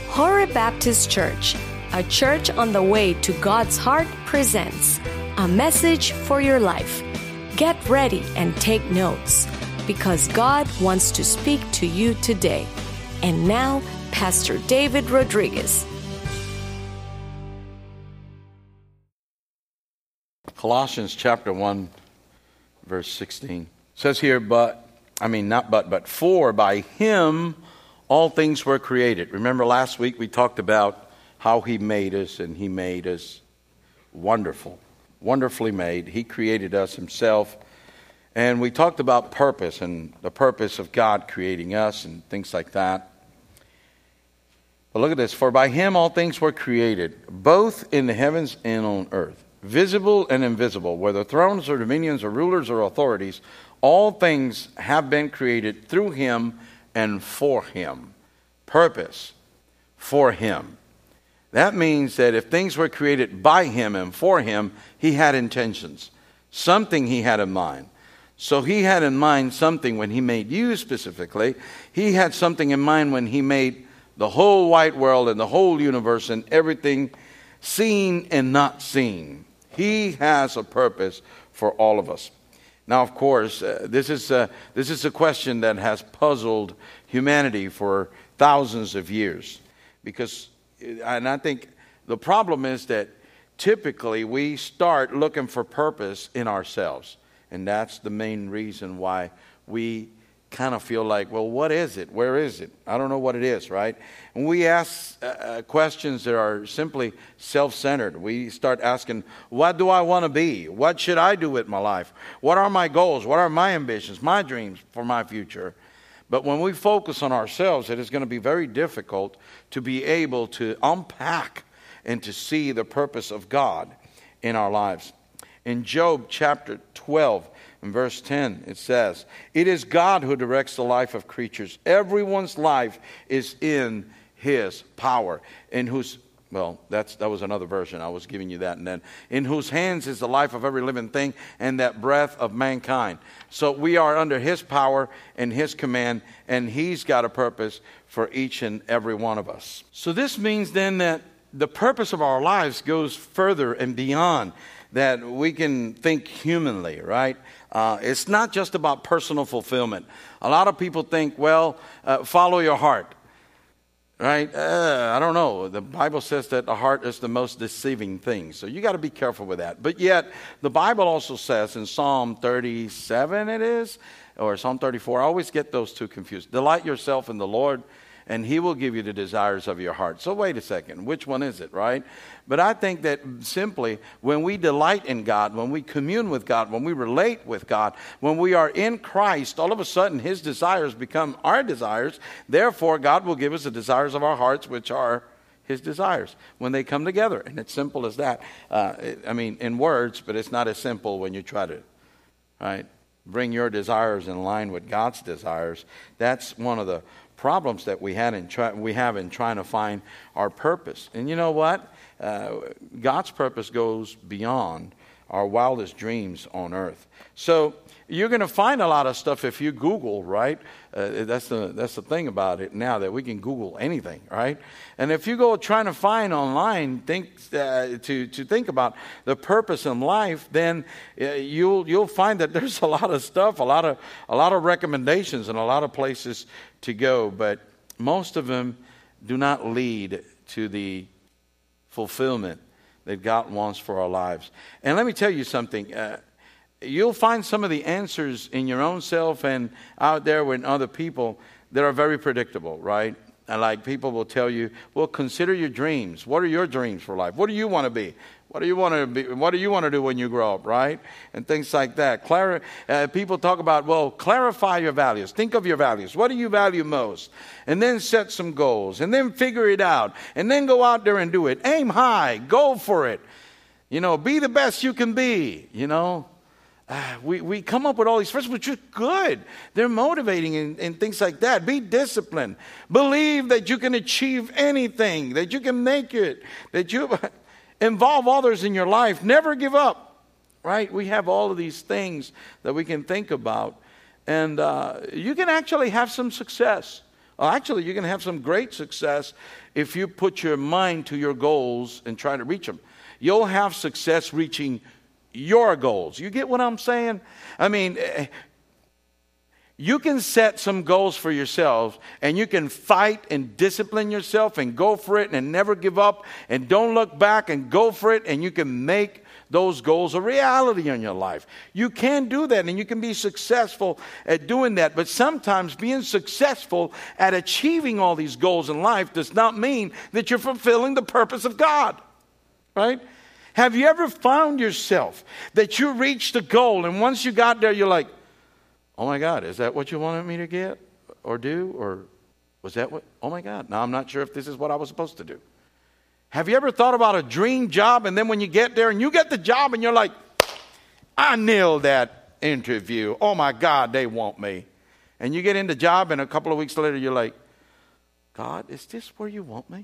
Horeb Baptist Church, a church on the way to God's heart, presents a message for your life. Get ready and take notes, because God wants to speak to you today. And now, Pastor David Rodriguez. Colossians chapter 1, verse 16. It says here, but for by him all things were created. Remember last week we talked about how he made us, and he made us wonderfully made. He created us himself. And we talked about purpose and the purpose of God creating us and things like that. But look at this. For by him all things were created, both in the heavens and on earth, visible and invisible, whether thrones or dominions or rulers or authorities. All things have been created through him and for him. Purpose for him. That means that if things were created by him and for him, he had intentions. Something he had in mind. So he had in mind something when he made you specifically. He had something in mind when he made the whole wide world and the whole universe and everything seen and not seen. He has a purpose for all of us. Now, of course, this is a question that has puzzled humanity for thousands of years. And I think the problem is that typically we start looking for purpose in ourselves. And that's the main reason why we kind of feel like, well, what is it? Where is it? I don't know what it is, right? And we ask questions that are simply self-centered. We start asking, what do I want to be? What should I do with my life? What are my goals? What are my ambitions, my dreams for my future? But when we focus on ourselves, it is going to be very difficult to be able to unpack and to see the purpose of God in our lives. In Job chapter 12, in verse 10, it says, it is God who directs the life of creatures. Everyone's life is in his power. That was another version. I was giving you that. And then, in whose hands is the life of every living thing and that breath of mankind. So we are under his power and his command, and he's got a purpose for each and every one of us. So this means then that the purpose of our lives goes further and beyond that we can think humanly, right? It's not just about personal fulfillment. A lot of people think, follow your heart, right? I don't know. The Bible says that the heart is the most deceiving thing. So you got to be careful with that. But yet, the Bible also says in Psalm 37 it is, or Psalm 34, I always get those two confused. Delight yourself in the Lord, and he will give you the desires of your heart. So wait a second, which one is it, right? But I think that simply when we delight in God, when we commune with God, when we relate with God, when we are in Christ, all of a sudden his desires become our desires. Therefore, God will give us the desires of our hearts, which are his desires when they come together. And it's simple as that. In words, but it's not as simple when you try to, right, bring your desires in line with God's desires. That's one of the problems that we have in trying to find our purpose. And you know what? God's purpose goes beyond our wildest dreams on earth. So you're going to find a lot of stuff if you Google, right? That's the thing about it now, that we can Google anything, right? And if you go trying to find online to think about the purpose in life, then you'll find that there's a lot of stuff, a lot of recommendations, and a lot of places to go. But most of them do not lead to the fulfillment that God wants for our lives. And let me tell you something. You'll find some of the answers in your own self and out there with other people that are very predictable, right? And like people will tell you, well, consider your dreams. What are your dreams for life? What do you want to be? What do you want to be? What do you want to do when you grow up, right? And things like that. People talk about, clarify your values. Think of your values. What do you value most? And then set some goals. And then figure it out. And then go out there and do it. Aim high. Go for it. Be the best you can be, We come up with all these phrases, which are good. They're motivating and things like that. Be disciplined. Believe that you can achieve anything, that you can make it, that you involve others in your life. Never give up, right? We have all of these things that we can think about. And you can actually have some success. Well, actually, you can have some great success if you put your mind to your goals and try to reach them. You'll have success reaching your goals. You get what I'm saying? I mean, you can set some goals for yourselves, and you can fight and discipline yourself and go for it and never give up and don't look back and go for it, and you can make those goals a reality in your life. You can do that, and you can be successful at doing that. But sometimes being successful at achieving all these goals in life does not mean that you're fulfilling the purpose of God, right? Have you ever found yourself that you reached a goal, and once you got there, you're like, oh my God, is that what you wanted me to get or do? Or was that what? Oh my God, now I'm not sure if this is what I was supposed to do. Have you ever thought about a dream job, and then when you get there and you get the job and you're like, I nailed that interview. Oh my God, they want me. And you get in the job, and a couple of weeks later you're like, God, is this where you want me?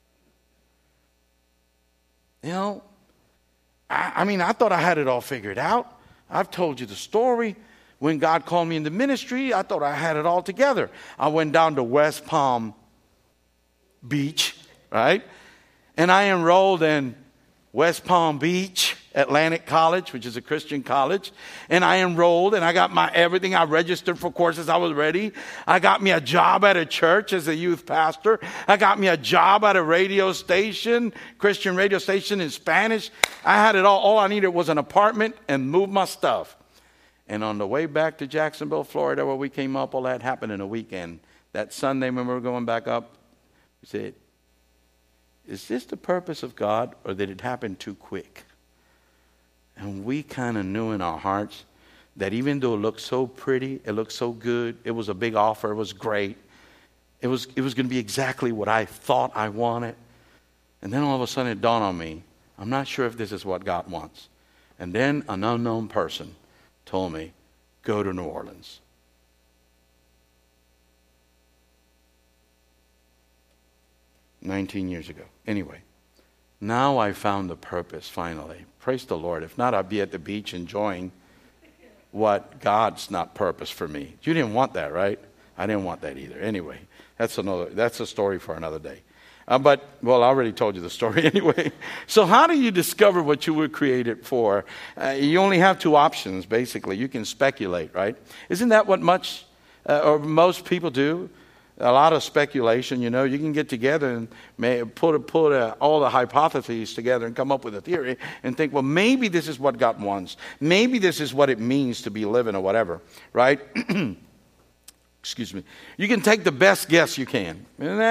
You know, I mean, I thought I had it all figured out. I've told you the story. When God called me into ministry, I thought I had it all together. I went down to West Palm Beach, right? And I enrolled in West Palm Beach Atlantic College, which is a Christian college. And I enrolled, and I got my everything. I registered for courses. I was ready. I got me a job at a church as a youth pastor. I got me a job at a radio station, Christian radio station in Spanish. I had it all. All I needed was an apartment and move my stuff. And on the way back to Jacksonville, Florida, where we came up, all that happened in a weekend. That Sunday when we were going back up, we said, is this the purpose of God, or did it happen too quick? And we kind of knew in our hearts that even though it looked so pretty, it looked so good, it was a big offer, it was great, it was going to be exactly what I thought I wanted. And then all of a sudden it dawned on me, I'm not sure if this is what God wants. And then an unknown person told me, go to New Orleans. $19 years ago. Anyway, now I found the purpose finally. Praise the Lord. If not, I'd be at the beach enjoying what God's not purpose for me. You didn't want that, right? I didn't want that either. Anyway, that's a story for another day. But I already told you the story anyway. So how do you discover what you were created for? You only have two options, basically. You can speculate, right? Isn't that what most people do? A lot of speculation, you know. You can get together and put all the hypotheses together and come up with a theory and think, well, maybe this is what God wants. Maybe this is what it means to be living or whatever, right? Excuse me. You can take the best guess you can.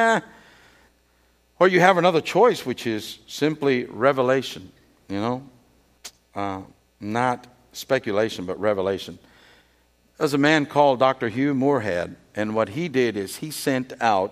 Or you have another choice, which is simply revelation, you know. Not speculation, but revelation. There's a man called Dr. Hugh Moorhead, and what he did is he sent out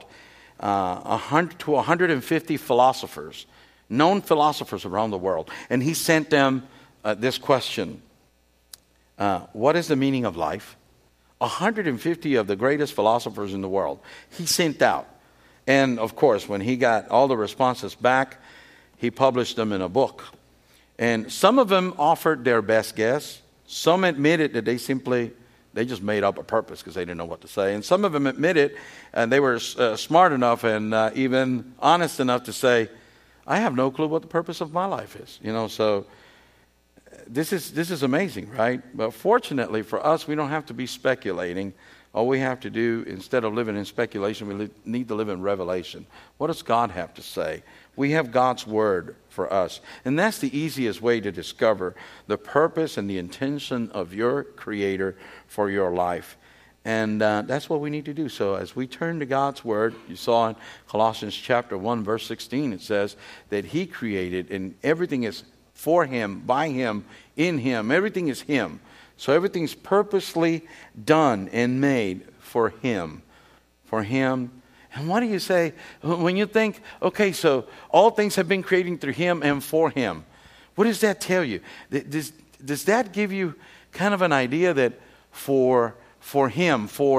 150 philosophers, known philosophers around the world, and he sent them this question. What is the meaning of life? 150 of the greatest philosophers in the world he sent out. And, of course, when he got all the responses back, he published them in a book. And some of them offered their best guess. Some admitted that they just made up a purpose because they didn't know what to say. And some of them admitted, and they were smart enough and even honest enough to say, I have no clue what the purpose of my life is. You know, so this is amazing, right? But fortunately for us, we don't have to be speculating. All we have to do, instead of living in speculation, we need to live in revelation. What does God have to say? We have God's word for us. And that's the easiest way to discover the purpose and the intention of your Creator for your life. And that's what we need to do. So as we turn to God's word, you saw in Colossians chapter 1, verse 16, it says that He created, and everything is for Him, by Him, in Him. Everything is Him. So everything's purposely done and made for Him. For Him. And what do you say when you think, okay, so all things have been created through Him and for Him? What does that tell you? Does that give you kind of an idea that for Him, for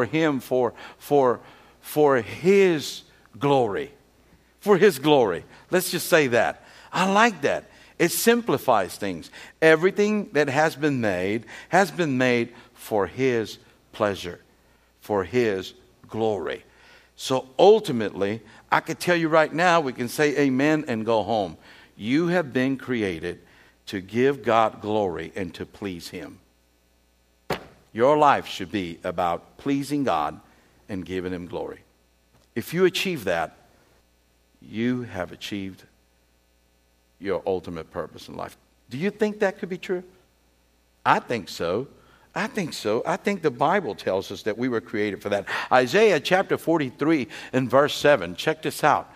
His glory? For His glory. Let's just say that. I like that. It simplifies things. Everything that has been made for His pleasure, for His glory. So ultimately, I could tell you right now, we can say amen and go home. You have been created to give God glory and to please Him. Your life should be about pleasing God and giving Him glory. If you achieve that, you have achieved your ultimate purpose in life. Do you think that could be true? I think so. I think so. I think the Bible tells us that we were created for that. Isaiah chapter 43 and verse 7. Check this out.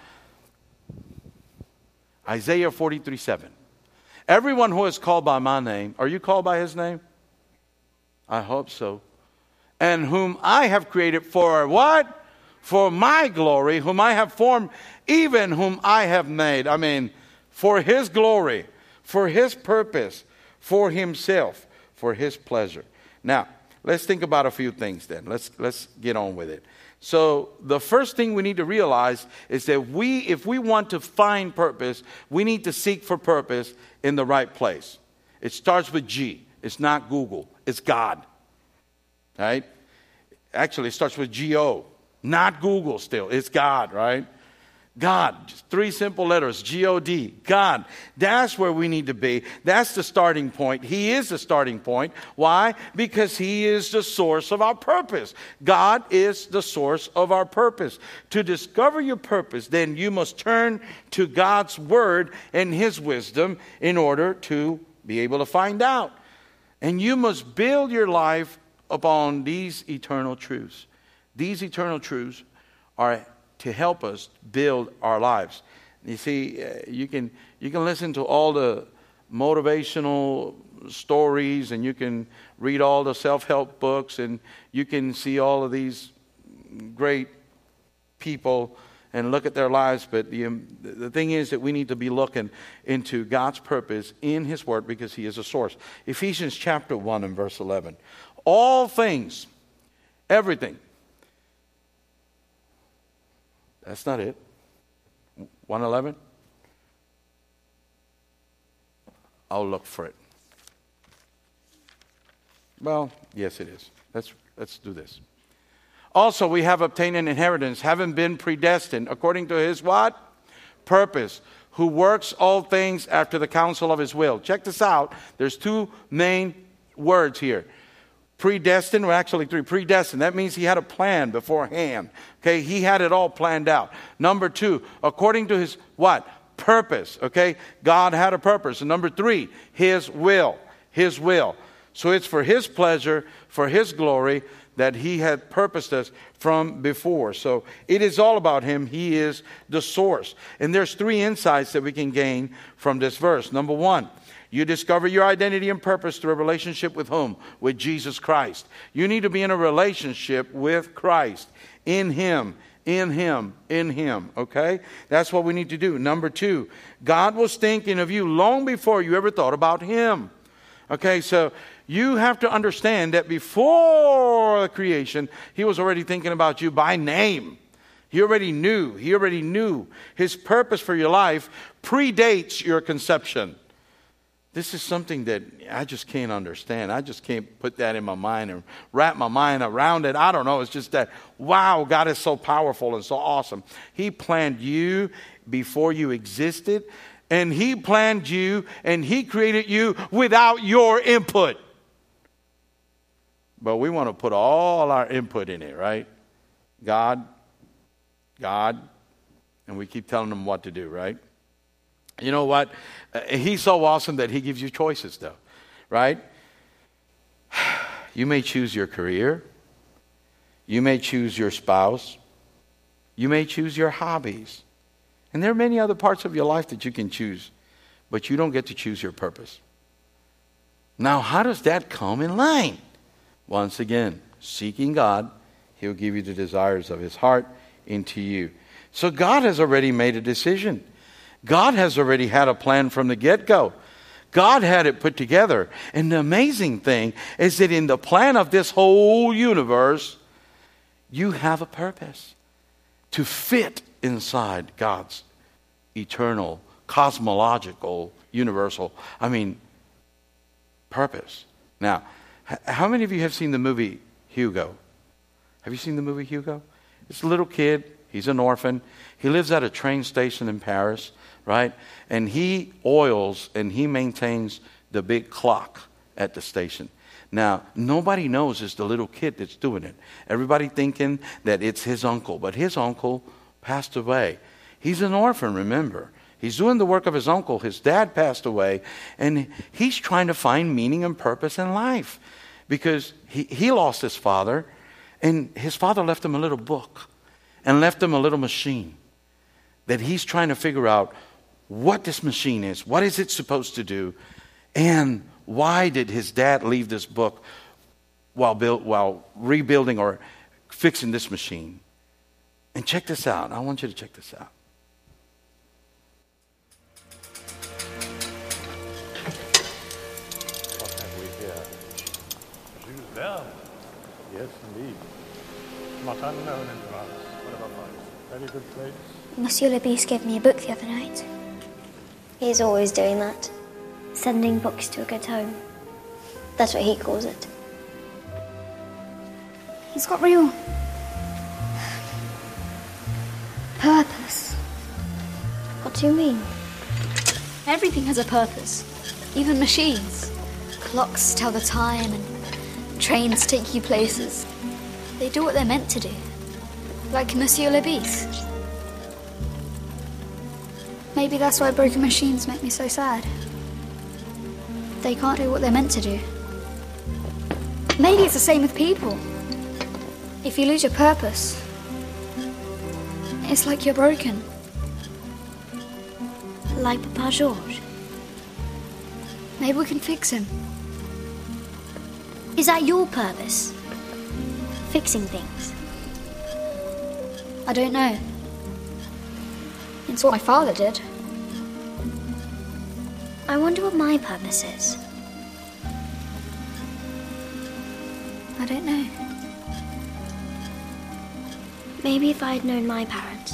Isaiah 43:7. Everyone who is called by my name, are you called by His name? I hope so. And whom I have created for what? For my glory, whom I have formed, even whom I have made. I mean, for His glory, for His purpose, for Himself, for His pleasure. Now, let's think about a few things then. Let's get on with it. So the first thing we need to realize is that if we want to find purpose, we need to seek for purpose in the right place. It starts with G. It's not Google. It's God. Right? Actually, it starts with G-O. Not Google still. It's God, right? God. Just 3 simple letters. G-O-D. God. That's where we need to be. That's the starting point. He is the starting point. Why? Because He is the source of our purpose. God is the source of our purpose. To discover your purpose, then you must turn to God's Word and His wisdom in order to be able to find out. And you must build your life upon these eternal truths. These eternal truths are to help us build our lives. You see, you can listen to all the motivational stories, and you can read all the self-help books, and you can see all of these great people and look at their lives. But the thing is that we need to be looking into God's purpose in His Word, because He is a source. Ephesians chapter 1 and verse 11. All things, everything. That's not it. 1:11. I'll look for it. Well, yes it is. Let's do this. Also, we have obtained an inheritance, having been predestined according to His what? Purpose, who works all things after the counsel of His will. Check this out. There's 2 main words here. Predestined, well actually 3. Predestined, that means He had a plan beforehand. Okay, He had it all planned out. Number 2, according to His what? Purpose. Okay, God had a purpose. And number 3, His will. His will. So it's for His pleasure, for His glory, that He had purposed us from before. So it is all about Him. He is the source. And there's 3 insights that we can gain from this verse. Number 1, you discover your identity and purpose through a relationship with whom? With Jesus Christ. You need to be in a relationship with Christ. In Him. In Him. In Him. Okay? That's what we need to do. Number 2, God was thinking of you long before you ever thought about Him. Okay, so you have to understand that before the creation, He was already thinking about you by name. He already knew. He already knew. His purpose for your life predates your conception. This is something that I just can't understand. I just can't put that in my mind and wrap my mind around it. I don't know. It's just that, wow, God is so powerful and so awesome. He planned you before you existed, and He planned you, and He created you without your input. But we want to put all our input in it, right? God, and we keep telling Him what to do, right? You know what? He's so awesome that He gives you choices, though, right? You may choose your career. You may choose your spouse. You may choose your hobbies. And there are many other parts of your life that you can choose, but you don't get to choose your purpose. Now, how does that come in line? Once again, seeking God, He'll give you the desires of His heart into you. So God has already made a decision. God has already had a plan from the get-go. God had it put together. And the amazing thing is that in the plan of this whole universe, you have a purpose to fit inside God's eternal, cosmological, universal, purpose. Now, how many of you have seen the movie Hugo? Have you seen the movie Hugo? It's a little kid. He's an orphan. He lives at a train station in Paris, right? And he oils and he maintains the big clock at the station. Now, nobody knows it's the little kid that's doing it. Everybody thinking that it's his uncle, but his uncle passed away. He's an orphan, remember. He's doing the work of his uncle. His dad passed away, and he's trying to find meaning and purpose in life because he lost his father, and his father left him a little book and left him a little machine that he's trying to figure out what this machine is, what is it supposed to do, and why did his dad leave this book while rebuilding or fixing this machine. And check this out. I want you to check this out. What have we here? Jules Verne. Yes, indeed. Not unknown in France. What about that? Very good place. Monsieur Lebis gave me a book the other night. He's always doing that. Sending books to a good home. That's what he calls it. He's got real purpose. What do you mean? Everything has a purpose. Even machines. Clocks tell the time and trains take you places. They do what they're meant to do. Like Monsieur Lebis. Maybe that's why broken machines make me so sad. They can't do what they're meant to do. Maybe it's the same with people. If you lose your purpose, it's like you're broken. Like Papa Georges. Maybe we can fix him. Is that your purpose? Fixing things? I don't know. It's what my father did. I wonder what my purpose is. I don't know. Maybe if I had known my parents,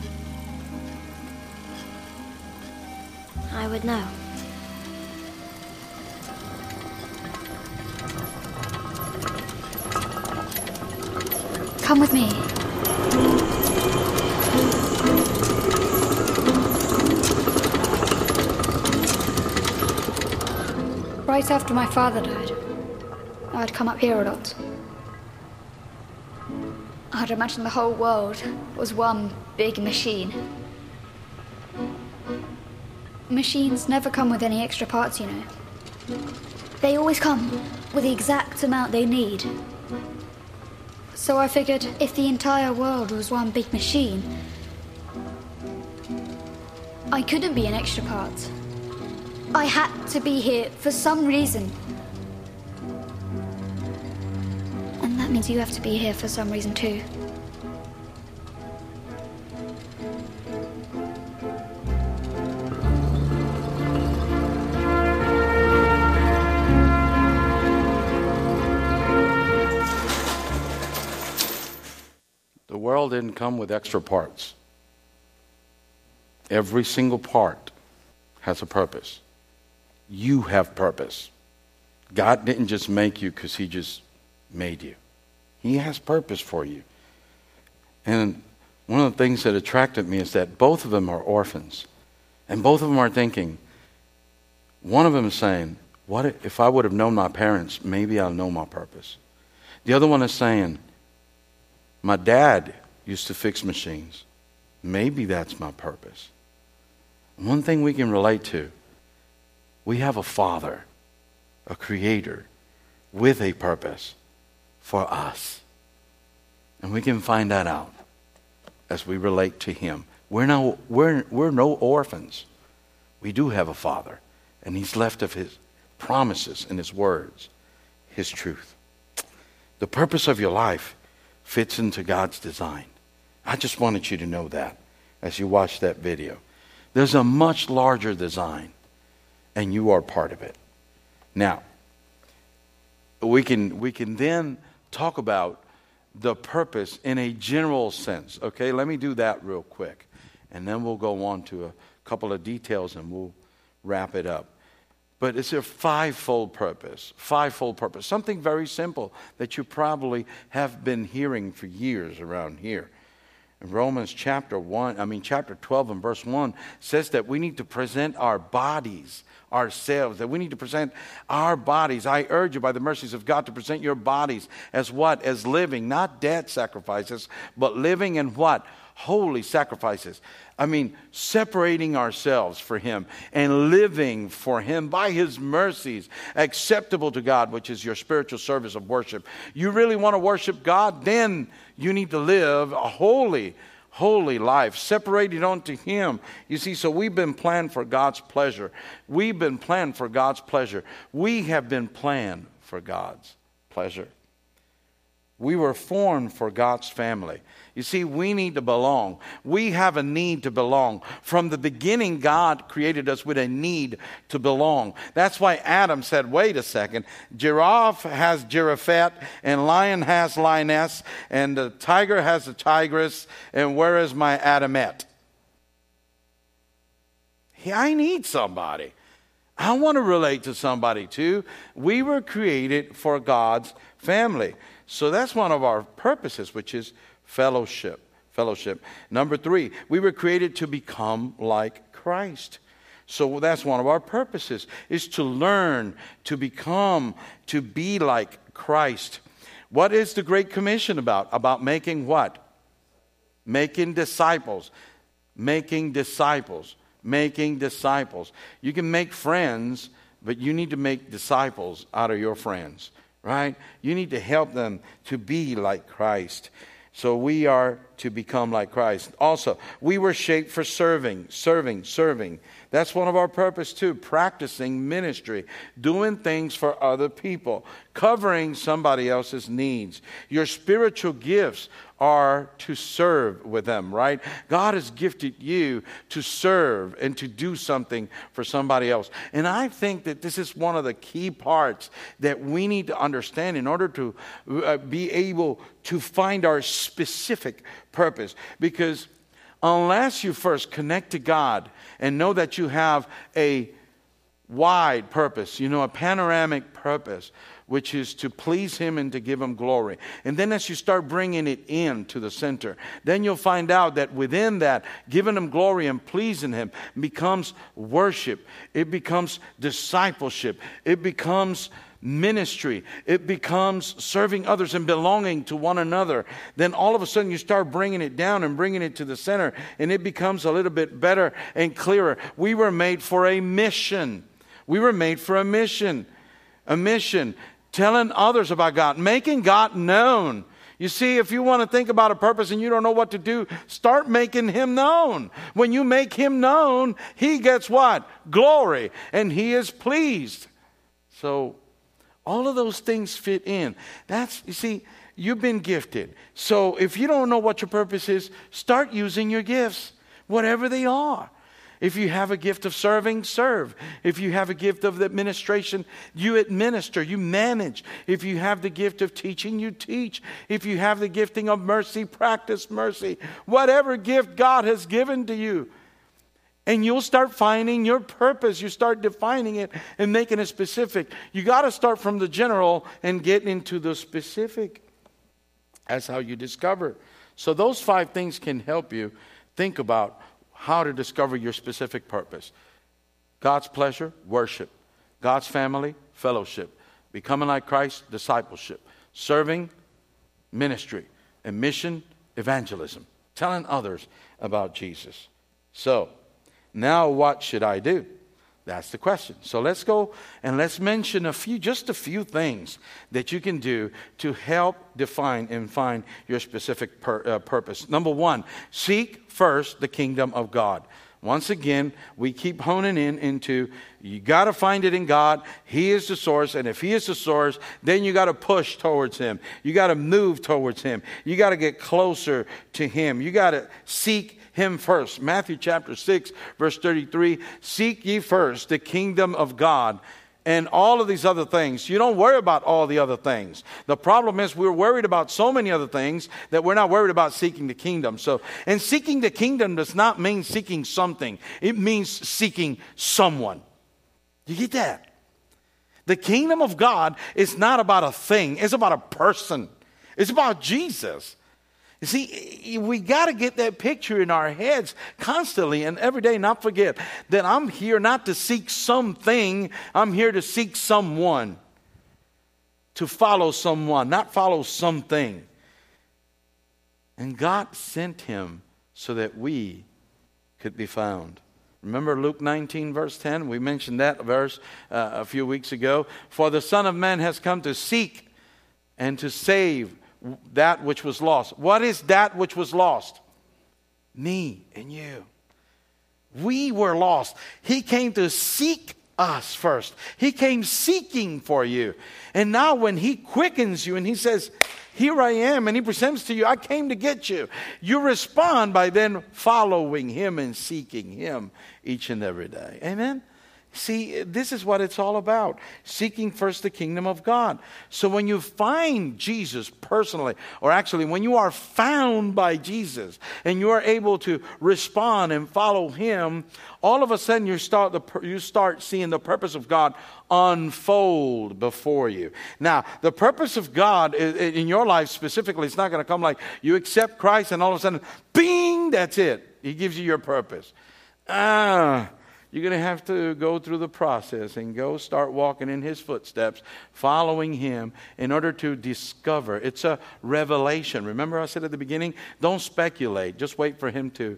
I would know. Come with me. Right after my father died, I'd come up here a lot. I'd imagine the whole world was one big machine. Machines never come with any extra parts, you know. They always come with the exact amount they need. So I figured if the entire world was one big machine, I couldn't be an extra part. I had to be here for some reason. And that means you have to be here for some reason too. The world didn't come with extra parts. Every single part has a purpose. You have purpose. God didn't just make you because he just made you. He has purpose for you. And one of the things that attracted me is that both of them are orphans. And both of them are thinking, one of them is saying, what if I would have known my parents, maybe I'll know my purpose. The other one is saying, my dad used to fix machines. Maybe that's my purpose. One thing we can relate to, we have a Father, a Creator, with a purpose for us. And we can find that out as we relate to Him. We're no orphans. We do have a Father, and He's left of His promises and His words, His truth. The purpose of your life fits into God's design. I just wanted you to know that as you watch that video. There's a much larger design, and you are part of it. Now, we can then talk about the purpose in a general sense. Okay, let me do that real quick, and then we'll go on to a couple of details, and we'll wrap it up. But it's a fivefold purpose, something very simple that you probably have been hearing for years around here. Romans chapter 12 and verse 1 says that we need to present our bodies, ourselves, that we need to present our bodies. I urge you by the mercies of God to present your bodies as what? As living, not dead sacrifices, but living and what? Holy sacrifices. Separating ourselves for Him and living for Him by His mercies, acceptable to God, which is your spiritual service of worship. You really want to worship God? Then you need to live a holy life, separated unto Him. You see, so we've been planned for God's pleasure. We've been planned for God's pleasure. We have been planned for God's pleasure. We were formed for God's family. You see, we need to belong. We have a need to belong. From the beginning, God created us with a need to belong. That's why Adam said, wait a second, giraffe has giraffette, and lion has lioness, and the tiger has a tigress, and where is my Adamette? I need somebody. I want to relate to somebody too. We were created for God's family. So that's one of our purposes, which is fellowship. Number 3, we were created to become like Christ. So that's one of our purposes, is to learn, to become, to be like Christ. What is the Great Commission about? About making what? Making disciples. Making disciples. Making disciples. You can make friends, but you need to make disciples out of your friends. Right? You need to help them to be like Christ. So we are to become like Christ. Also, we were shaped for serving. That's one of our purpose too. Practicing ministry. Doing things for other people. Covering somebody else's needs. Your spiritual gifts are to serve with them, right? God has gifted you to serve and to do something for somebody else. And I think that this is one of the key parts that we need to understand in order to be able to find our specific purpose. Because unless you first connect to God and know that you have a wide purpose, a panoramic purpose, which is to please Him and to give Him glory. And then as you start bringing it in to the center, then you'll find out that within that, giving Him glory and pleasing Him becomes worship. It becomes discipleship. It becomes ministry. It becomes serving others and belonging to one another. Then all of a sudden you start bringing it down and bringing it to the center, and it becomes a little bit better and clearer. We were made for a mission. A mission. Telling others about God, making God known. You see, if you want to think about a purpose and you don't know what to do, start making Him known. When you make Him known, He gets what? Glory. And He is pleased. So all of those things fit in. You see, you've been gifted. So if you don't know what your purpose is, start using your gifts, whatever they are. If you have a gift of serving, serve. If you have a gift of administration, you administer, you manage. If you have the gift of teaching, you teach. If you have the gifting of mercy, practice mercy. Whatever gift God has given to you. And you'll start finding your purpose. You start defining it and making it specific. You got to start from the general and get into the specific. That's how you discover. So those 5 things can help you think about how to discover your specific purpose. God's pleasure, worship. God's family, fellowship. Becoming like Christ, discipleship. Serving, ministry. And mission, evangelism. Telling others about Jesus. So, now what should I do? That's the question. So let's go and let's mention just a few things that you can do to help define and find your specific purpose. Number 1, seek first the kingdom of God. Once again, we keep honing into you got to find it in God. He is the source, and if He is the source, then you got to push towards Him. You got to move towards Him. You got to get closer to Him. You got to seek Him first. Matthew chapter 6, verse 33, seek ye first the kingdom of God and all of these other things. You don't worry about all the other things. The problem is we're worried about so many other things that we're not worried about seeking the kingdom. And seeking the kingdom does not mean seeking something. It means seeking someone. You get that? The kingdom of God is not about a thing. It's about a person. It's about Jesus. You see, we got to get that picture in our heads constantly and every day, not forget that I'm here not to seek something, I'm here to seek someone, to follow someone, not follow something. And God sent him so that we could be found. Remember Luke 19, verse 10? We mentioned that verse a few weeks ago. For the Son of Man has come to seek and to save that which was lost. What is that which was lost? Me and you. We were lost. He came to seek us first. He came seeking for you. And now when he quickens you and he says, here I am, and he presents to you, I came to get you. You respond by then following him and seeking him each and every day. Amen? See, this is what it's all about. Seeking first the kingdom of God. So when you find Jesus personally, or actually when you are found by Jesus and you are able to respond and follow him, all of a sudden you start seeing the purpose of God unfold before you. Now, the purpose of God in your life specifically, it's not going to come like you accept Christ and all of a sudden, bing, that's it. He gives you your purpose. You're going to have to go through the process and go start walking in his footsteps, following him in order to discover. It's a revelation. Remember I said at the beginning, don't speculate. Just wait for him to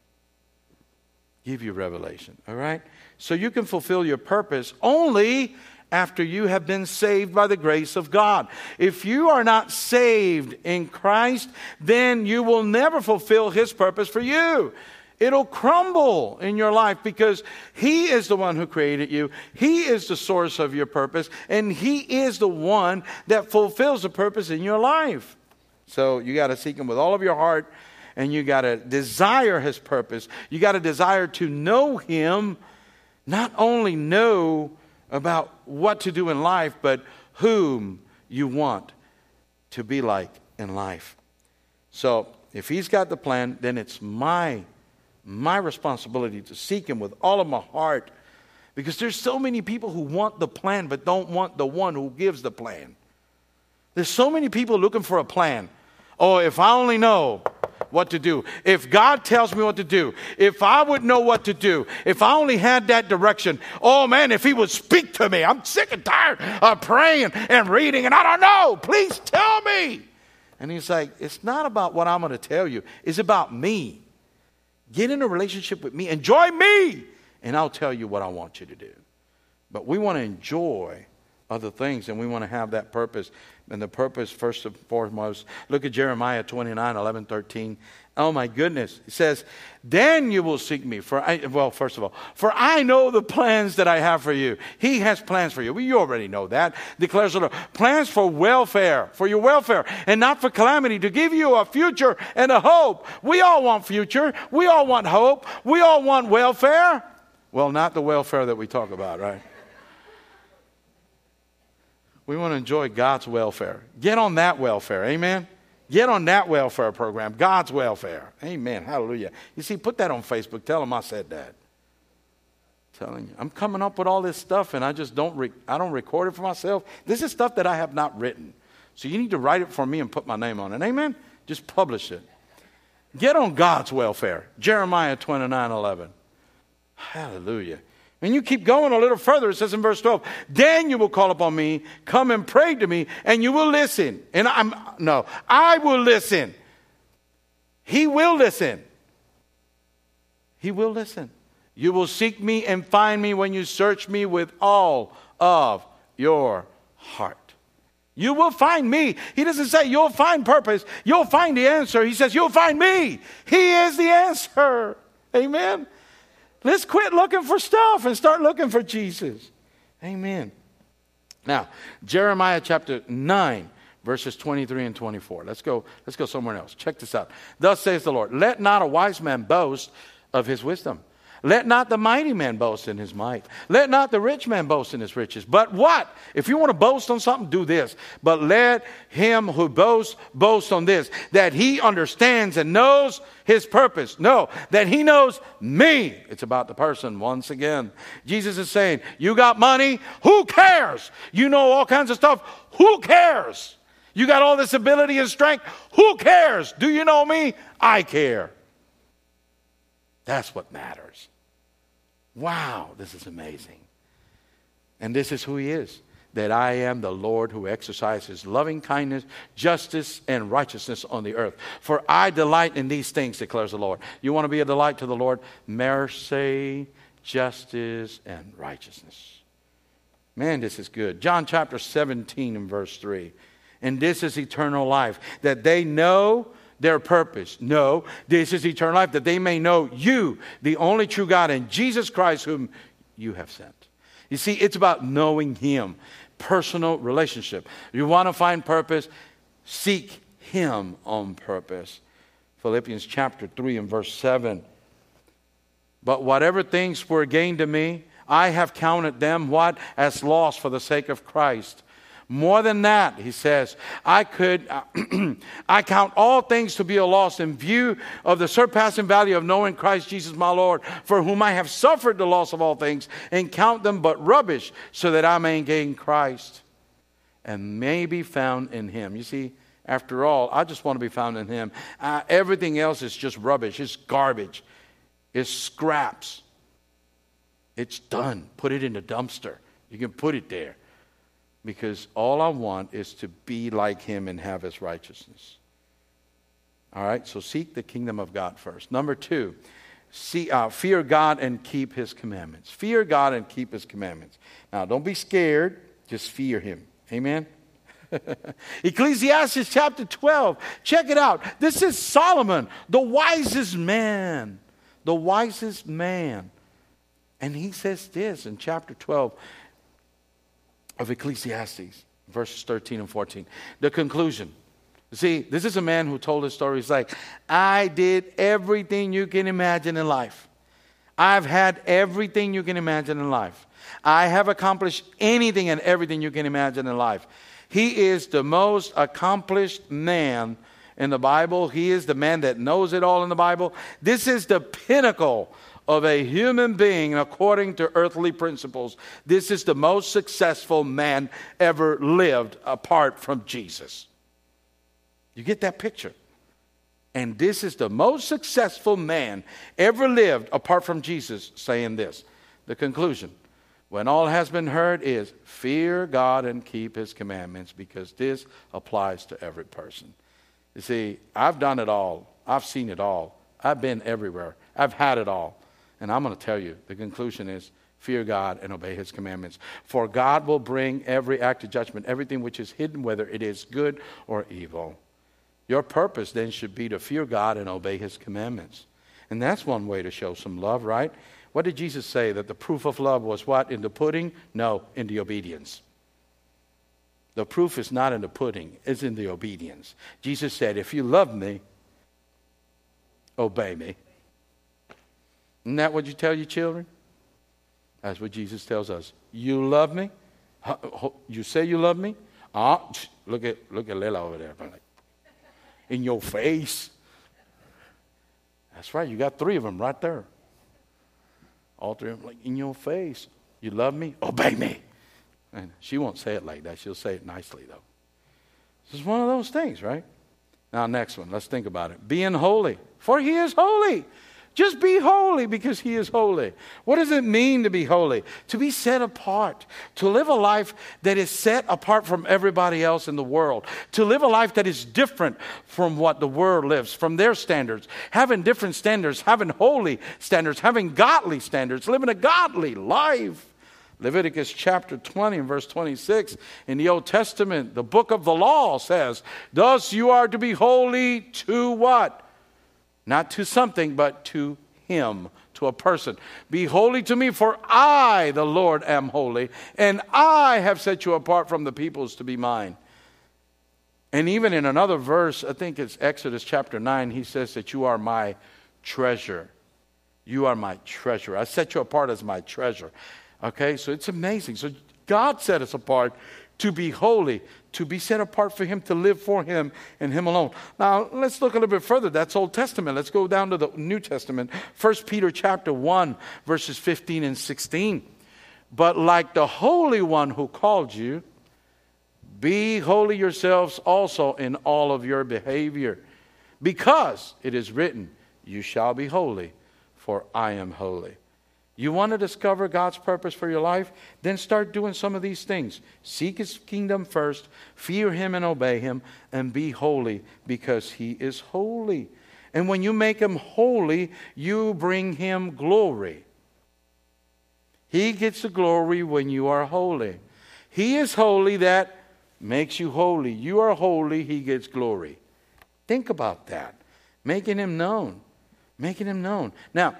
give you revelation. All right? So you can fulfill your purpose only after you have been saved by the grace of God. If you are not saved in Christ, then you will never fulfill his purpose for you. It'll crumble in your life because he is the one who created you. He is the source of your purpose. And he is the one that fulfills the purpose in your life. So you got to seek him with all of your heart. And you got to desire his purpose. You got to desire to know him. Not only know about what to do in life, but whom you want to be like in life. So if he's got the plan, then it's my responsibility to seek him with all of my heart, because there's so many people who want the plan but don't want the one who gives the plan. There's so many people looking for a plan. Oh, if I only know what to do. If God tells me what to do. If I would know what to do. If I only had that direction. Oh man, if he would speak to me. I'm sick and tired of praying and reading and I don't know. Please tell me. And he's like, it's not about what I'm going to tell you. It's about me. Get in a relationship with me. Enjoy me. And I'll tell you what I want you to do. But we want to enjoy other things. And we want to have that purpose. And the purpose, first and foremost, look at Jeremiah 29, 11, 13. Oh my goodness. It says, then you will seek me. First of all, for I know the plans that I have for you. He has plans for you. Well, you already know that. Declares the Lord. Plans for welfare, for your welfare, and not for calamity, to give you a future and a hope. We all want future. We all want hope. We all want welfare. Well, not the welfare that we talk about, right? We want to enjoy God's welfare. Get on that welfare. Amen. Get on that welfare program. God's welfare. Amen. Hallelujah. You see, put that on Facebook. Tell them I said that. I'm telling you. I'm coming up with all this stuff and I just don't record it for myself. This is stuff that I have not written. So you need to write it for me and put my name on it. Amen. Just publish it. Get on God's welfare. Jeremiah 29, 11. Hallelujah. And you keep going a little further. It says in verse 12, then you will call upon me, come and pray to me, and you will listen. And I will listen. He will listen. He will listen. You will seek me and find me when you search me with all of your heart. You will find me. He doesn't say you'll find purpose. You'll find the answer. He says you'll find me. He is the answer. Amen. Let's quit looking for stuff and start looking for Jesus. Amen. Now, Jeremiah chapter 9, verses 23 and 24. Let's go somewhere else. Check this out. Thus says the Lord, let not a wise man boast of his wisdom. Let not the mighty man boast in his might. Let not the rich man boast in his riches. But what? If you want to boast on something, do this. But let him who boasts, boast on this, that he understands and knows his purpose. No, that he knows me. It's about the person once again. Jesus is saying, you got money? Who cares? You know all kinds of stuff? Who cares? You got all this ability and strength. Who cares? Do you know me? I care. That's what matters. Wow, this is amazing. And this is who he is. That I am the Lord who exercises loving kindness, justice, and righteousness on the earth. For I delight in these things, declares the Lord. You want to be a delight to the Lord? Mercy, justice, and righteousness. Man, this is good. John chapter 17 and verse 3. And this is eternal life, that they know their purpose. No, this is eternal life, that they may know you, the only true God, and Jesus Christ, whom you have sent. You see, it's about knowing him. Personal relationship. You want to find purpose? Seek him on purpose. Philippians chapter 3 and verse 7. But whatever things were gained to me, I have counted them what? As loss for the sake of Christ. More than that, he says, I count all things to be a loss in view of the surpassing value of knowing Christ Jesus my Lord, for whom I have suffered the loss of all things, and count them but rubbish, so that I may gain Christ and may be found in him. You see, after all, I just want to be found in him. Everything else is just rubbish. It's garbage. It's scraps. It's done. Put it in the dumpster. You can put it there. Because all I want is to be like him and have his righteousness. All right, so seek the kingdom of God first. Number 2, fear God and keep his commandments. Fear God and keep his commandments. Now, don't be scared. Just fear him. Amen? Ecclesiastes chapter 12. Check it out. This is Solomon, the wisest man. The wisest man. And he says this in chapter 12. Of Ecclesiastes, verses 13 and 14. The conclusion. See, this is a man who told his story. He's like, I did everything you can imagine in life. I've had everything you can imagine in life. I have accomplished anything and everything you can imagine in life. He is the most accomplished man in the Bible. He is the man that knows it all in the Bible. This is the pinnacle of a human being according to earthly principles. This is the most successful man ever lived apart from Jesus. You get that picture? And this is the most successful man ever lived apart from Jesus saying this. The conclusion, when all has been heard, is fear God and keep his commandments, because this applies to every person. You see, I've done it all. I've seen it all. I've been everywhere. I've had it all. And I'm going to tell you, the conclusion is fear God and obey his commandments. For God will bring every act of judgment, everything which is hidden, whether it is good or evil. Your purpose then should be to fear God and obey his commandments. And that's one way to show some love, right? What did Jesus say? That the proof of love was what? In the pudding? No, in the obedience. The proof is not in the pudding, it's in the obedience. Jesus said, if you love me, obey me. Isn't that what you tell your children? That's what Jesus tells us. You love me? You say you love me? Look at Lela over there. In your face. That's right. You got 3 of them right there. All 3 of them, like, in your face. You love me? Obey me. And she won't say it like that. She'll say it nicely, though. This is one of those things, right? Now, next one. Let's think about it. Being holy. For he is holy. Just be holy because he is holy. What does it mean to be holy? To be set apart. To live a life that is set apart from everybody else in the world. To live a life that is different from what the world lives, from their standards. Having different standards, having holy standards, having godly standards, living a godly life. Leviticus chapter 20 and verse 26 in the Old Testament, the book of the law says, thus you are to be holy to what? Not to something, but to him, to a person. Be holy to me, for I, the Lord, am holy, and I have set you apart from the peoples to be mine. And even in another verse, I think it's Exodus chapter 9, he says that you are my treasure. You are my treasure. I set you apart as my treasure. Okay, so it's amazing. So God set us apart to be holy, to be set apart for him, to live for him and him alone. Now, let's look a little bit further. That's Old Testament. Let's go down to the New Testament. 1 Peter chapter 1, verses 15 and 16. But like the Holy One who called you, Be holy yourselves also in all of your behavior, because it is written, you shall be holy, for I am holy. You want to discover God's purpose for your life? Then start doing some of these things. Seek His kingdom first, fear Him and obey Him, and be holy because He is holy. And when you make Him holy, you bring Him glory. He gets the glory when you are holy. He is holy, that makes you holy. You are holy, He gets glory. Think about that. Making Him known. Making Him known. Now,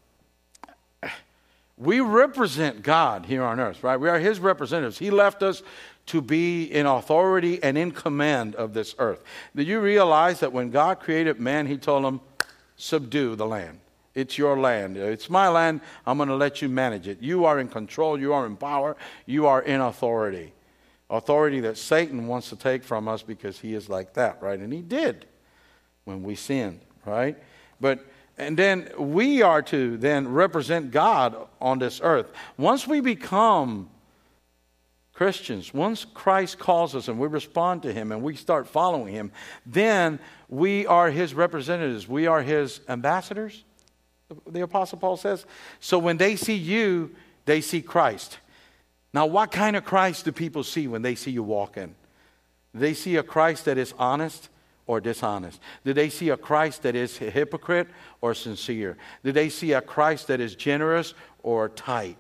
we represent God here on earth, right? We are His representatives. He left us to be in authority and in command of this earth. Did you realize that when God created man, He told him, subdue the land. It's your land. It's my land. I'm going to let you manage it. You are in control. You are in power. You are in authority. Authority that Satan wants to take from us because he is like that, right? And he did when we sinned, right? And then we are to then represent God on this earth. Once we become Christians, once Christ calls us and we respond to Him and we start following Him, then we are His representatives. We are His ambassadors, the Apostle Paul says. So when they see you, they see Christ. Now, what kind of Christ do people see when they see you walk in? They see a Christ that is honest or dishonest? Do they see a Christ that is a hypocrite or sincere? Do they see a Christ that is generous or tight?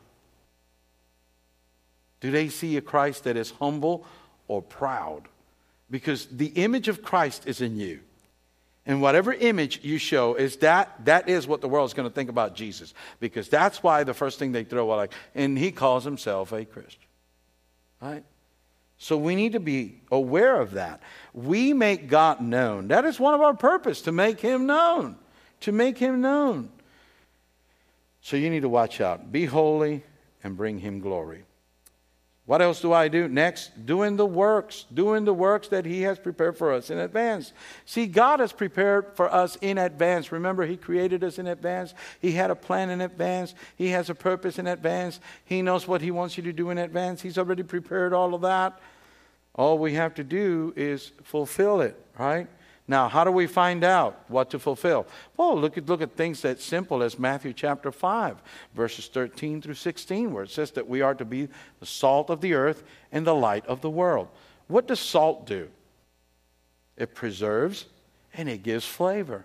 Do they see a Christ that is humble or proud? Because the image of Christ is in you. And whatever image you show is that is what the world is going to think about Jesus. Because that's why the first thing they throw out, and He calls Himself a Christian. Right? So we need to be aware of that. We make God known. That is one of our purpose, to make Him known. To make Him known. So you need to watch out. Be holy and bring Him glory. What else do I do? Next, doing the works. Doing the works that He has prepared for us in advance. See, God has prepared for us in advance. Remember, He created us in advance. He had a plan in advance. He has a purpose in advance. He knows what He wants you to do in advance. He's already prepared all of that. All we have to do is fulfill it, right? Now, how do we find out what to fulfill? Well, look at things that's simple as Matthew chapter 5, verses 13 through 16, where it says that we are to be the salt of the earth and the light of the world. What does salt do? It preserves and it gives flavor.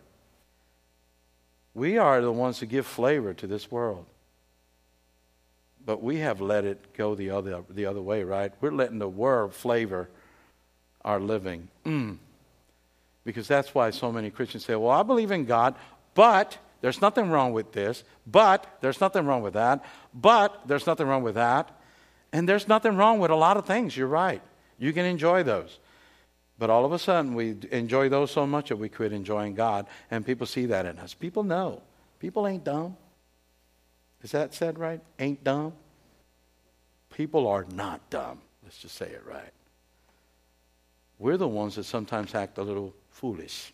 We are the ones who give flavor to this world. But we have let it go the other way, right? We're letting the world flavor our living. Because that's why so many Christians say, well, I believe in God, but there's nothing wrong with this, but there's nothing wrong with that, but there's nothing wrong with that. And there's nothing wrong with a lot of things. You're right. You can enjoy those. But all of a sudden, we enjoy those so much that we quit enjoying God. And people see that in us. People know. People ain't dumb. Is that said right? Ain't dumb? People are not dumb. Let's just say it right. We're the ones that sometimes act a little foolish.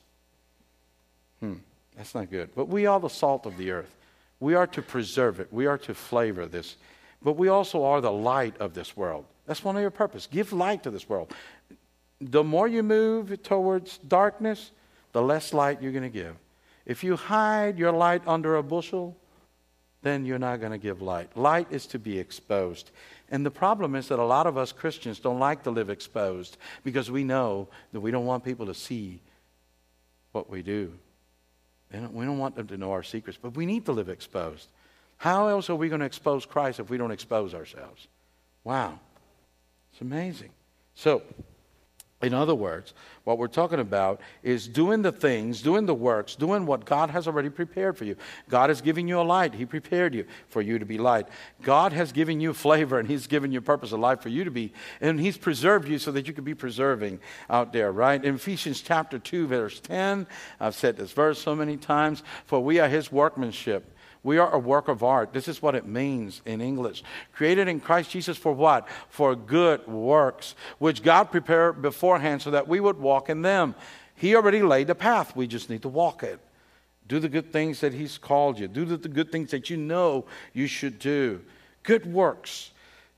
That's not good. But we are the salt of the earth. We are to preserve it. We are to flavor this. But we also are the light of this world. That's one of your purposes. Give light to this world. The more you move towards darkness, the less light you're going to give. If you hide your light under a bushel, then you're not going to give light. Light is to be exposed. And the problem is that a lot of us Christians don't like to live exposed because we know that we don't want people to see what we do. We don't want them to know our secrets, but we need to live exposed. How else are we going to expose Christ if we don't expose ourselves? Wow. It's amazing. So, in other words, what we're talking about is doing the things, doing the works, doing what God has already prepared for you. God has given you a light. He prepared you for you to be light. God has given you flavor, and He's given you a purpose of life for you to be. And He's preserved you so that you can be preserving out there, right? In Ephesians chapter 2, verse 10, I've said this verse so many times, for we are His workmanship. We are a work of art. This is what it means in English. Created in Christ Jesus for what? For good works, which God prepared beforehand so that we would walk in them. He already laid the path. We just need to walk it. Do the good things that He's called you. Do the good things that you know you should do. Good works.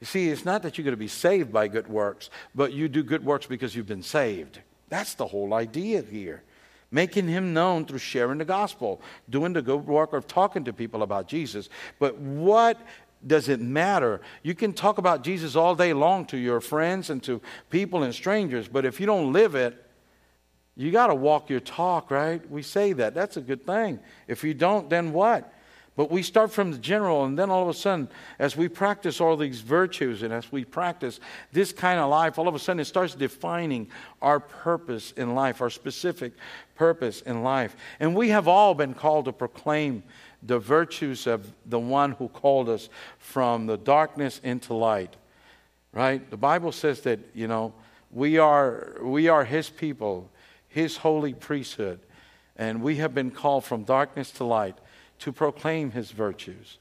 You see, it's not that you're going to be saved by good works, but you do good works because you've been saved. That's the whole idea here. Making him known through sharing the gospel, doing the good work of talking to people about Jesus. But what does it matter? You can talk about Jesus all day long to your friends and to people and strangers, but if you don't live it, you got to walk your talk, right? We say that. That's a good thing. If you don't, then what? But we start from the general, and then all of a sudden, as we practice all these virtues and as we practice this kind of life, all of a sudden it starts defining our purpose in life, our specific purpose in life. And we have all been called to proclaim the virtues of the one who called us from the darkness into light, right? The Bible says that, we are his people, his holy priesthood, and we have been called from darkness to light to proclaim his virtues.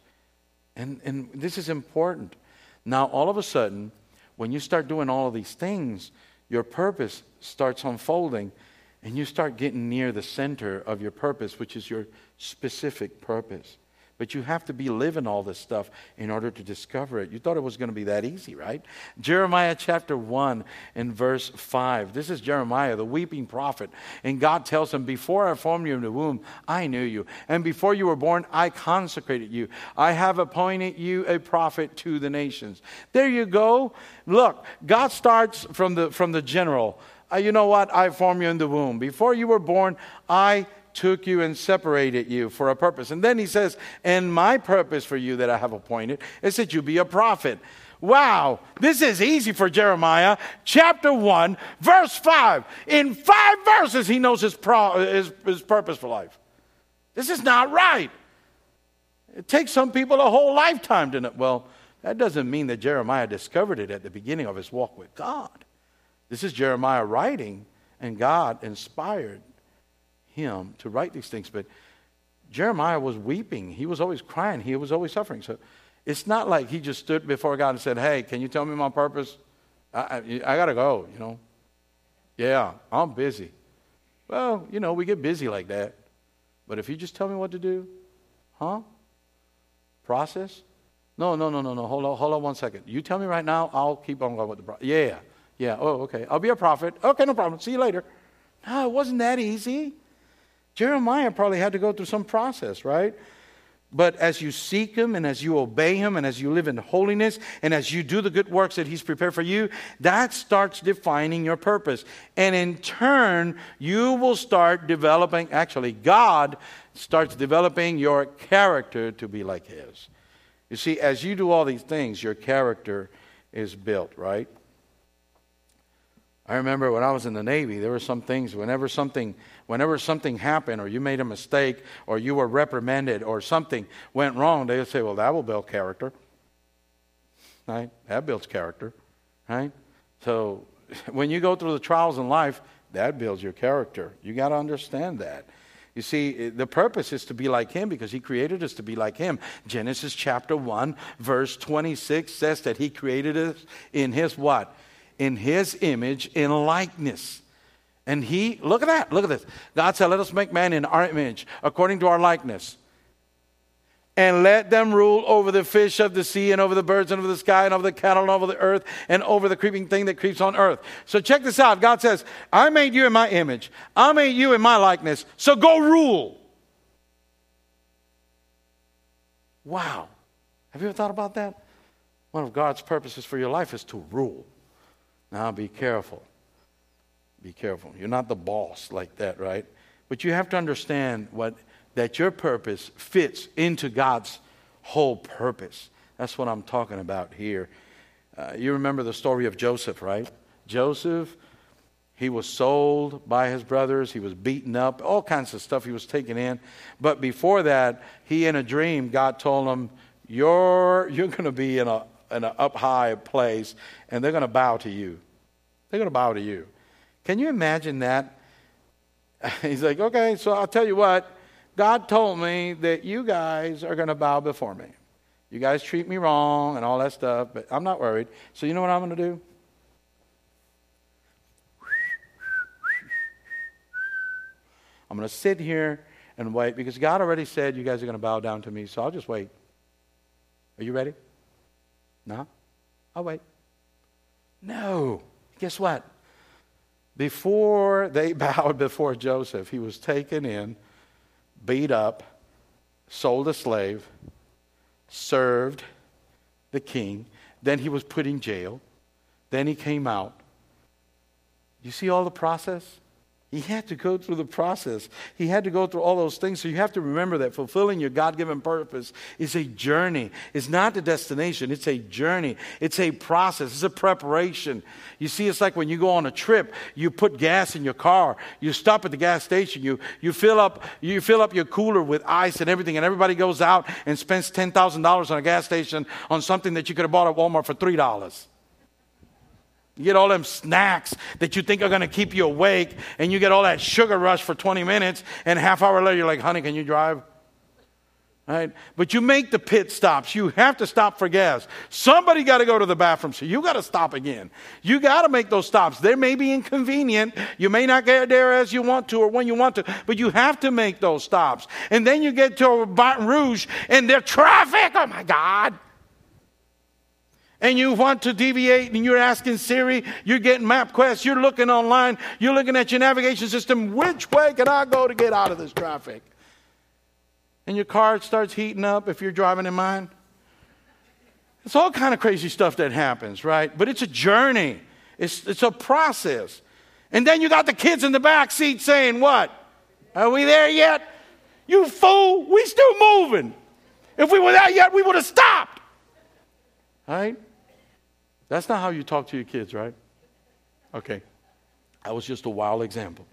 And this is important. Now, all of a sudden, when you start doing all of these things, your purpose starts unfolding, and you start getting near the center of your purpose, which is your specific purpose. But you have to be living all this stuff in order to discover it. You thought it was going to be that easy, right? Jeremiah chapter 1 and verse 5. This is Jeremiah, the weeping prophet. And God tells him, before I formed you in the womb, I knew you. And before you were born, I consecrated you. I have appointed you a prophet to the nations. There you go. Look, God starts from the general. You know what? I formed you in the womb. Before you were born, I took you and separated you for a purpose. And then he says, and my purpose for you that I have appointed is that you be a prophet. Wow, this is easy for Jeremiah. Chapter 1, verse 5. In 5 verses, he knows his purpose for life. This is not right. It takes some people a whole lifetime to know. Well, that doesn't mean that Jeremiah discovered it at the beginning of his walk with God. This is Jeremiah writing, and God inspired him to write these things. But Jeremiah was weeping. He was always crying. He was always suffering. So it's not like he just stood before God and said, hey, can you tell me my purpose? I got to go, Yeah, I'm busy. Well, we get busy like that. But if you just tell me what to do, process? No. Hold on 1 second. You tell me right now, I'll keep on going with the process. Yeah. Oh, okay. I'll be a prophet. Okay, no problem. See you later. No, it wasn't that easy. Jeremiah probably had to go through some process, right? But as you seek him and as you obey him and as you live in holiness and as you do the good works that he's prepared for you, that starts defining your purpose. And in turn, you will start developing, actually, God starts developing your character to be like his. You see, as you do all these things, your character is built, right? I remember when I was in the Navy, there were some things, whenever something happened or you made a mistake or you were reprimanded or something went wrong, they would say, well, that will build character. Right? That builds character. Right? So when you go through the trials in life, that builds your character. You got to understand that. You see, the purpose is to be like him because he created us to be like him. Genesis chapter 1, verse 26 says that he created us in his what? In his image, in likeness. And look at this. God said, let us make man in our image, according to our likeness. And let them rule over the fish of the sea and over the birds and over the sky and over the cattle and over the earth and over the creeping thing that creeps on earth. So check this out. God says, I made you in my image. I made you in my likeness. So go rule. Wow. Have you ever thought about that? One of God's purposes for your life is to rule. Now be careful. Be careful. You're not the boss like that, right? But you have to understand that your purpose fits into God's whole purpose. That's what I'm talking about here. You remember the story of Joseph, right? Joseph, he was sold by his brothers. He was beaten up. All kinds of stuff he was taken in. But before that, he in a dream, God told him, you're going to be in an up high place, and they're going to bow to you. They're going to bow to you. Can you imagine that? He's like, okay, so I'll tell you what. God told me that you guys are going to bow before me. You guys treat me wrong and all that stuff, but I'm not worried. So you know what I'm going to do? I'm going to sit here and wait because God already said you guys are going to bow down to me, so I'll just wait. Are you ready? No? I'll wait. No. Guess what? Before they bowed before Joseph, he was taken in, beat up, sold a slave, served the king. Then he was put in jail. Then he came out. You see all the process? He had to go through the process. He had to go through all those things. So you have to remember that fulfilling your God-given purpose is a journey. It's not the destination. It's a journey. It's a process. It's a preparation. You see, it's like when you go on a trip, you put gas in your car. You stop at the gas station. You fill up your cooler with ice and everything, and everybody goes out and spends $10,000 on a gas station on something that you could have bought at Walmart for $3. You get all them snacks that you think are going to keep you awake, and you get all that sugar rush for 20 minutes, and a half hour later you're like, honey, can you drive? Right? But you make the pit stops. You have to stop for gas. Somebody got to go to the bathroom, so you got to stop again. You got to make those stops. They may be inconvenient. You may not get there as you want to or when you want to, but you have to make those stops. And then you get to Baton Rouge, and there's traffic. Oh, my God. And you want to deviate, and you're asking Siri, you're getting MapQuest, you're looking online, you're looking at your navigation system, which way can I go to get out of this traffic? And your car starts heating up if you're driving in mine. It's all kind of crazy stuff that happens, right? But it's a journey. It's a process. And then you got the kids in the back seat saying, what? Are we there yet? You fool, we still moving. If we were there yet, we would have stopped. All right? That's not how you talk to your kids, right? Okay. That was just a wild example.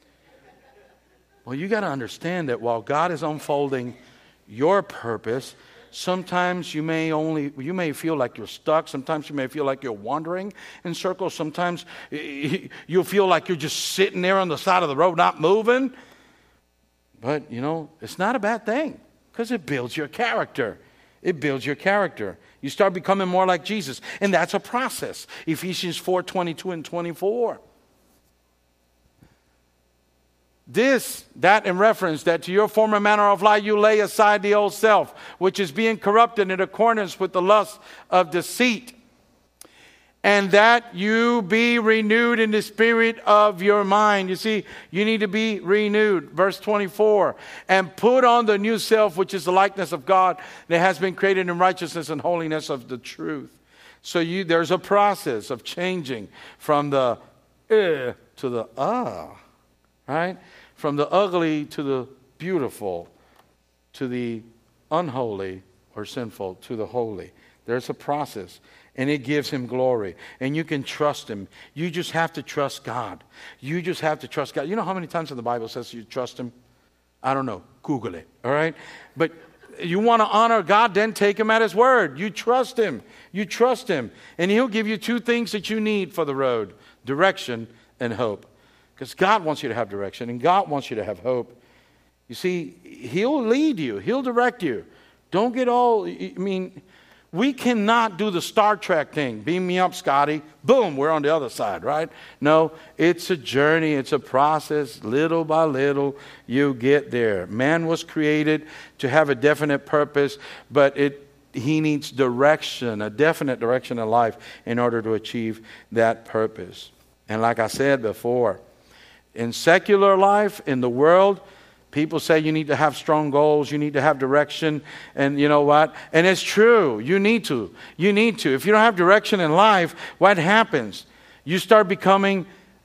Well, you got to understand that while God is unfolding your purpose, sometimes you may feel like you're stuck. Sometimes you may feel like you're wandering in circles. Sometimes you'll feel like you're just sitting there on the side of the road, not moving. But, it's not a bad thing because it builds your character. It builds your character. You start becoming more like Jesus. And that's a process. Ephesians 4:22 and 24. That in reference that to your former manner of life you lay aside the old self, which is being corrupted in accordance with the lust of deceit. And that you be renewed in the spirit of your mind. You see, you need to be renewed. Verse 24. And put on the new self, which is the likeness of God, that has been created in righteousness and holiness of the truth. So there's a process of changing from the to the right? From the ugly to the beautiful, to the unholy or sinful to the holy. There's a process. And it gives him glory. And you can trust him. You just have to trust God. You just have to trust God. You know how many times in the Bible says you trust him? I don't know. Google it. All right? But you want to honor God, then take him at his word. You trust him. You trust him. And he'll give you two things that you need for the road. Direction and hope. Because God wants you to have direction. And God wants you to have hope. You see, he'll lead you. He'll direct you. Don't get all... we cannot do the Star Trek thing. Beam me up, Scotty. Boom, we're on the other side, right? No, it's a journey. It's a process. Little by little, you get there. Man was created to have a definite purpose, but he needs direction, a definite direction in life in order to achieve that purpose. And like I said before, in secular life, in the world, people say you need to have strong goals, you need to have direction, and you know what? And it's true. You need to. You need to. If you don't have direction in life, what happens? You start becoming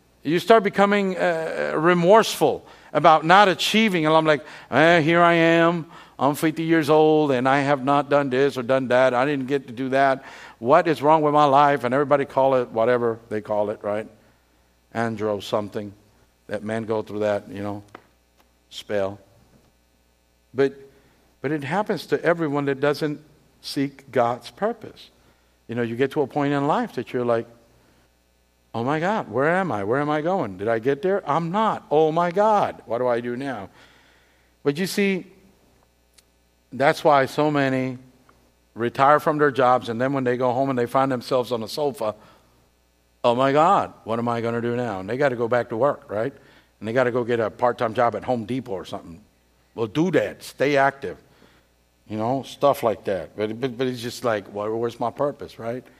remorseful about not achieving. And I'm like, here I am. I'm 50 years old, and I have not done this or done that. I didn't get to do that. What is wrong with my life? And everybody call it whatever they call it, right? Andro something. That men go through that, spell. But it happens to everyone that doesn't seek God's purpose. You get to a point in life that you're like, oh my God, where am I? Where am I going? Did I get there? I'm not. Oh my God, what do I do now? But you see, that's why so many retire from their jobs, and then when they go home and they find themselves on a sofa, oh my God, what am I going to do now? And they got to go back to work, right? And they got to go get a part-time job at Home Depot or something. Well, do that. Stay active. Stuff like that. But it's just like, well, where's my purpose, right?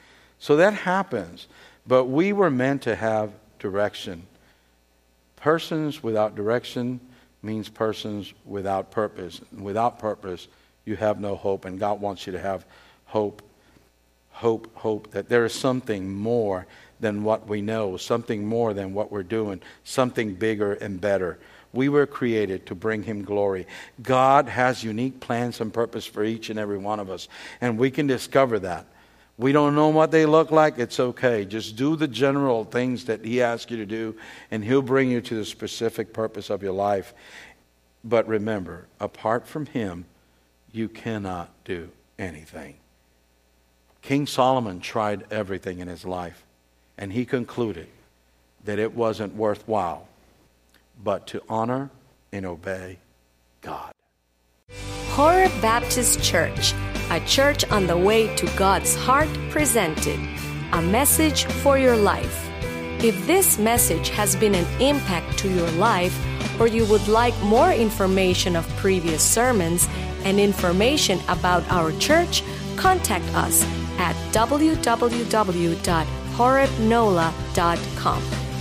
So that happens. But we were meant to have direction. Persons without direction means persons without purpose. Without purpose, you have no hope. And God wants you to have hope. Hope that there is something more than what we know, something more than what we're doing, something bigger and better. We were created to bring Him glory. God has unique plans and purpose for each and every one of us, and we can discover that. We don't know what they look like. It's okay. Just do the general things that He asks you to do, and He'll bring you to the specific purpose of your life. But remember, apart from Him, you cannot do anything. King Solomon tried everything in his life, and he concluded that it wasn't worthwhile but to honor and obey God. Horeb Baptist Church, a church on the way to God's heart, presented a message for your life. If this message has been an impact to your life, or you would like more information of previous sermons and information about our church, contact us at www.horebnola.com.